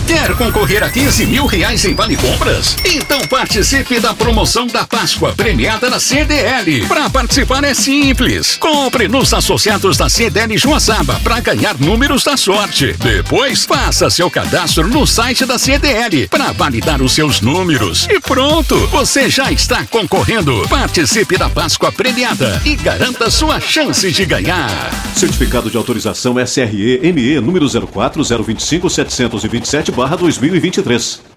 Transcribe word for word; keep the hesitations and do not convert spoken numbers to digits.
Quer concorrer a quinze mil reais em vale compras? Então participe da promoção da Páscoa premiada na C D L. Para participar é simples. Compre nos associados da C D L Joaçaba para ganhar números da sorte. Depois, faça seu cadastro no site da C D L para validar os seus números. E pronto, você já está concorrendo. Participe da Páscoa premiada e garanta sua chance de ganhar. Certificado de autorização S R E M E número zero quatro zero dois cinco sete dois sete barra dois mil e vinte e três.